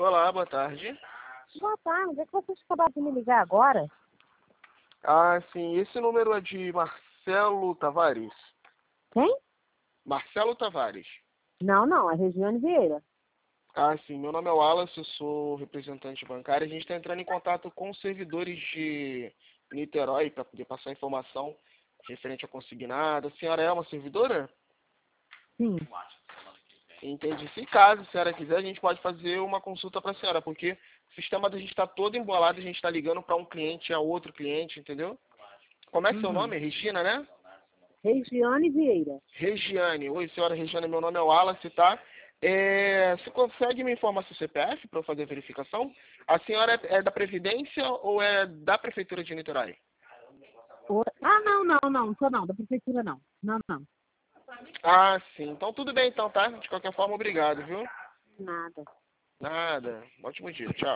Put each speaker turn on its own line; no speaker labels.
Olá, boa tarde.
Boa tarde, é que vocês acabaram de me ligar agora?
Ah, sim, esse número é de Marcelo Tavares.
Quem?
Marcelo Tavares.
Não, é Regiane Vieira.
Ah, sim, meu nome é Wallace, eu sou representante bancário. A gente está entrando em contato com os servidores de Niterói para poder passar informação referente ao consignado. A senhora é uma servidora?
Sim.
Entendi. Se caso a senhora quiser, a gente pode fazer uma consulta para a senhora, porque o sistema da gente está todo embolado, a gente está ligando para um cliente a outro cliente, entendeu? Como é que é seu nome? Regina, né?
Regiane Vieira.
Regiane. Oi, senhora Regiane, meu nome é Wallace, tá? Você consegue me informar seu CPF para eu fazer a verificação? A senhora é da Previdência ou é da Prefeitura de Niterói?
Não sou não, da prefeitura não. Não,
Ah, sim. Então tudo bem então, tá? De qualquer forma, obrigado, viu?
nada.
Nada. Ótimo dia. Tchau.